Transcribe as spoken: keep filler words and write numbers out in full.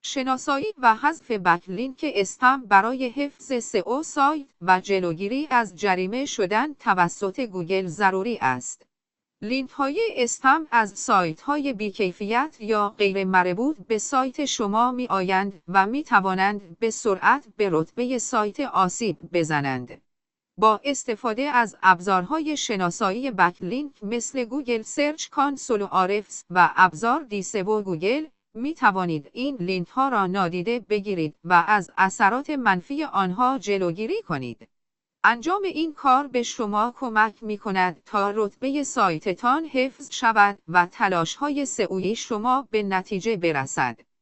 شناسایی و حذف بک‌لینک اسپم برای حفظ سئو سایت و جلوگیری از جریمه شدن توسط گوگل ضروری است. لینک‌های اسپم از سایت‌های بی‌کیفیت یا غیر مربوط به سایت شما می‌آیند و می‌توانند به سرعت به رتبه سایت آسیب بزنند. با استفاده از ابزارهای شناسایی بک‌لینک مثل گوگل سرچ کانسول و آرفس و ابزار دیسئو گوگل، می توانید این لینک ها را نادیده بگیرید و از اثرات منفی آنها جلوگیری کنید. انجام این کار به شما کمک می کند تا رتبه سایتتان حفظ شود و تلاش های سئویی شما به نتیجه برسد.